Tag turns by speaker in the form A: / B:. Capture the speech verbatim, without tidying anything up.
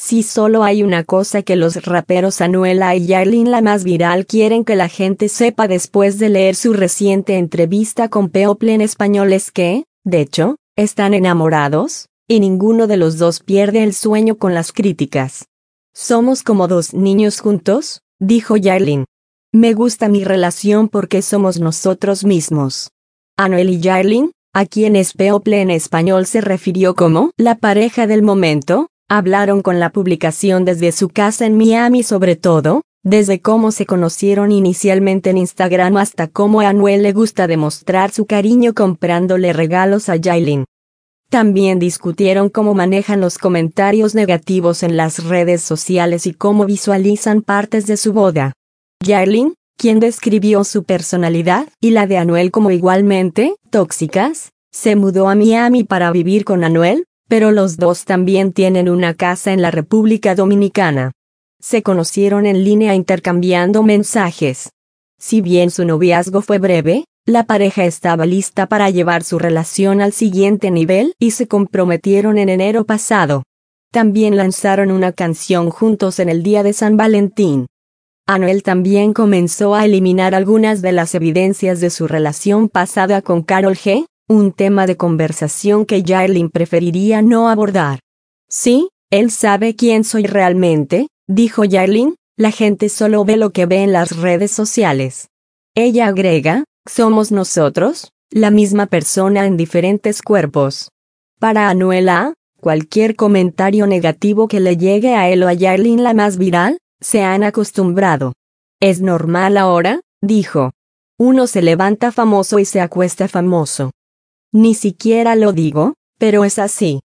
A: Si solo hay una cosa que los raperos Anuela y Yailin, la más viral, quieren que la gente sepa después de leer su reciente entrevista con People en español, es que, de hecho, están enamorados, y ninguno de los dos pierde el sueño con las críticas. Somos como dos niños juntos, dijo Yailin. Me gusta mi relación porque somos nosotros mismos. Anuel y Yailin, a quienes People en español se refirió como la pareja del momento, hablaron con la publicación desde su casa en Miami sobre todo, desde cómo se conocieron inicialmente en Instagram hasta cómo a Anuel le gusta demostrar su cariño comprándole regalos a Yailin. También discutieron cómo manejan los comentarios negativos en las redes sociales y cómo visualizan partes de su boda. Yailin, quien describió su personalidad y la de Anuel como igualmente tóxicas, se mudó a Miami para vivir con Anuel, pero los dos también tienen una casa en la República Dominicana. Se conocieron en línea intercambiando mensajes. Si bien su noviazgo fue breve, la pareja estaba lista para llevar su relación al siguiente nivel y se comprometieron en enero pasado. También lanzaron una canción juntos en el día de San Valentín. Anuel también comenzó a eliminar algunas de las evidencias de su relación pasada con Karol G, un tema de conversación que Yailin preferiría no abordar. Sí, él sabe quién soy realmente, dijo Yailin, la gente solo ve lo que ve en las redes sociales. Ella agrega, somos nosotros, la misma persona en diferentes cuerpos. Para Anuela, cualquier comentario negativo que le llegue a él o a Yailin, la más viral, se han acostumbrado. Es normal ahora, dijo. Uno se levanta famoso y se acuesta famoso. Ni siquiera lo digo, pero es así.